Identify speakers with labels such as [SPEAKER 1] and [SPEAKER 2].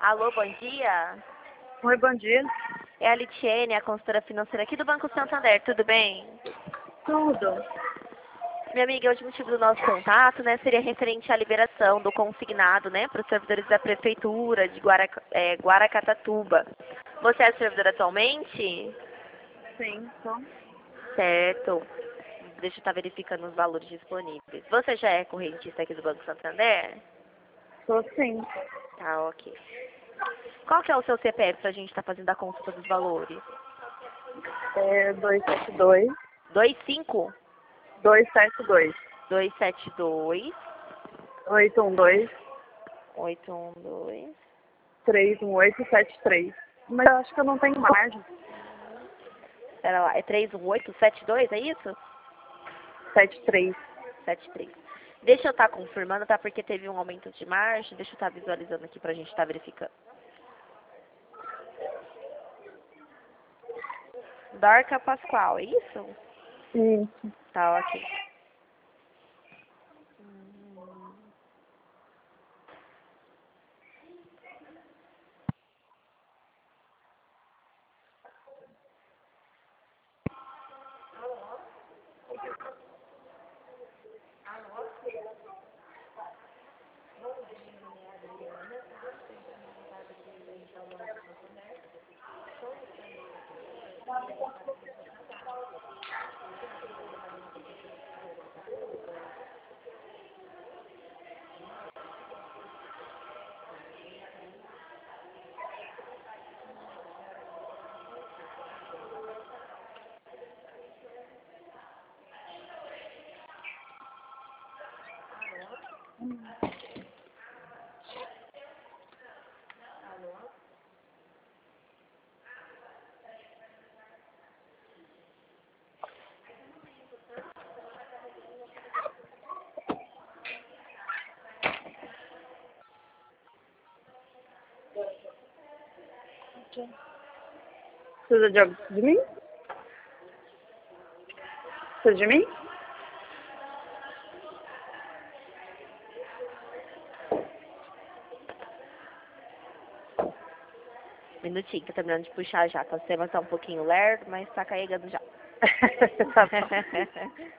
[SPEAKER 1] Alô, bom dia.
[SPEAKER 2] Oi, bom dia.
[SPEAKER 1] É a Litiene, a consultora financeira aqui do Banco Santander, tudo bem?
[SPEAKER 2] Tudo.
[SPEAKER 1] Minha amiga, hoje o motivo do nosso contato, né, seria referente à liberação do consignado, né, para os servidores da Prefeitura de Guaracatatuba. Você é servidor atualmente?
[SPEAKER 2] Sim, então.
[SPEAKER 1] Certo. Deixa eu estar verificando os valores disponíveis. Você já é correntista aqui do Banco Santander?
[SPEAKER 2] Sou sim.
[SPEAKER 1] Tá, ok. Qual que é o seu CPF para a gente estar fazendo a consulta dos valores?
[SPEAKER 2] É 272
[SPEAKER 1] 25
[SPEAKER 2] 272
[SPEAKER 1] 272
[SPEAKER 2] 812
[SPEAKER 1] 812.
[SPEAKER 2] 31873. Mas eu acho que eu não tenho margem.
[SPEAKER 1] Pera lá, é 31872, é isso?
[SPEAKER 2] 73.
[SPEAKER 1] 73. Deixa eu estar confirmando, tá? Porque teve um aumento de margem. Deixa eu estar visualizando aqui pra gente estar verificando. Dorca Pascoal, é isso?
[SPEAKER 2] Isso.
[SPEAKER 1] Tá, ok.
[SPEAKER 2] Precisa de mim? Precisa de mim?
[SPEAKER 1] Minutinho, tô terminando de puxar já. Tá, o sistema tá um pouquinho lerdo, mas tá carregando já.
[SPEAKER 2] Tá bom.